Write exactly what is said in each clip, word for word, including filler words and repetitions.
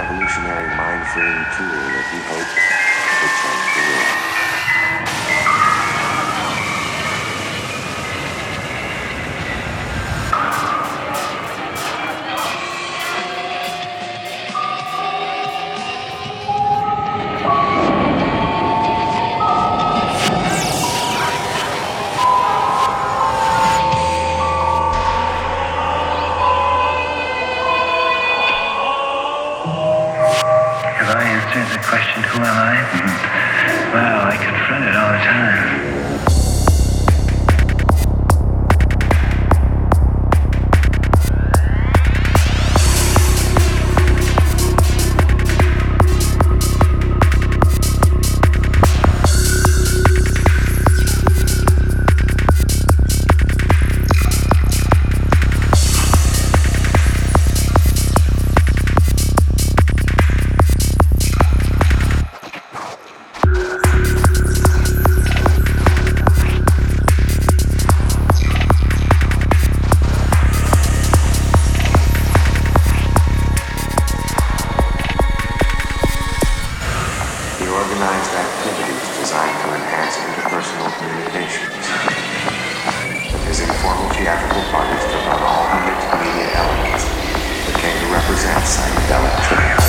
revolutionary mind-freeing tool that he hoped would change the world. The question, who am I? Mm-hmm. Well, I confront it all the time. Organized activities designed to enhance interpersonal communications. His informal theatrical parties took on all the mixed media elements that came to represent psychedelic trance.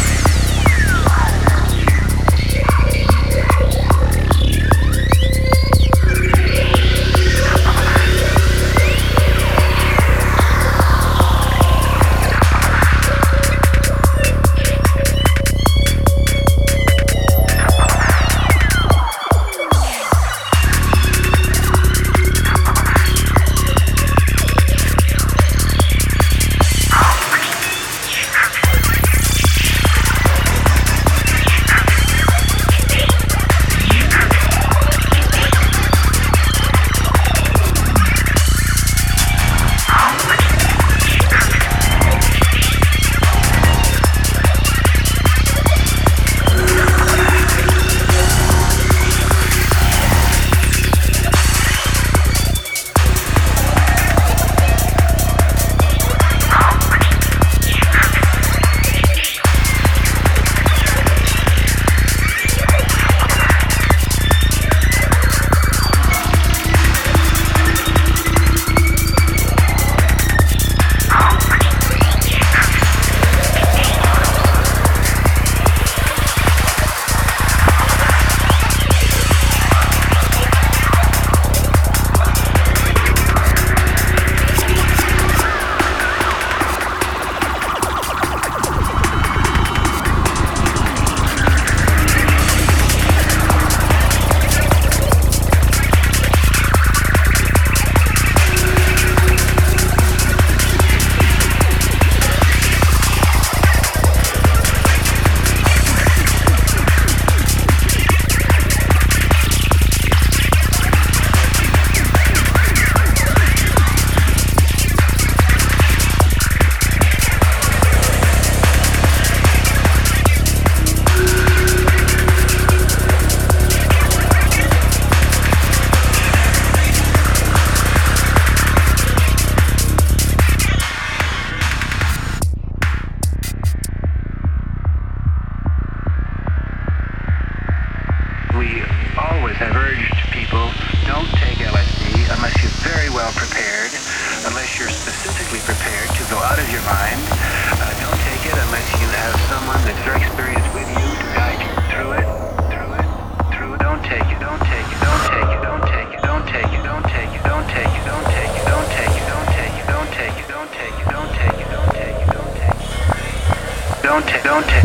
We always have urged people, don't take L S D unless you're very well prepared, unless you're specifically prepared to go out of your mind. Uh, don't take it unless you have someone that's very experienced with you to guide you through it, through it, through it. Don't take it, don't take it, don't take it, don't take it, don't take it, don't take it, don't take it, don't take it, don't take it, don't take it, don't take it, don't take it, don't take it, don't take it, don't take it, don't take, don't take.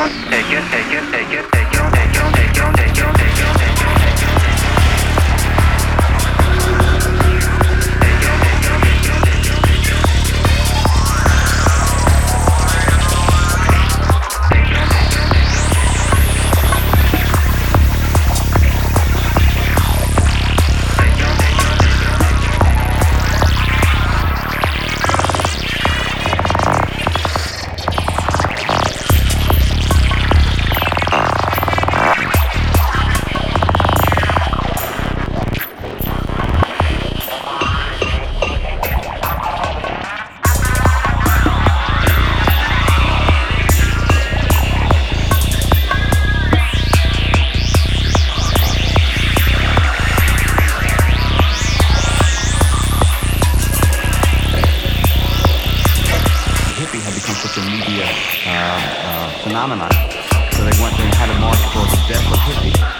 don't take it, take it, take it, take it, take it, take it, take it, take it, take it, take it. Phenomenon. So they went and had a march for the death of hippies.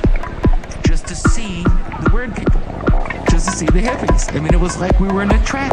The hippies. I mean, it was like we were an attraction.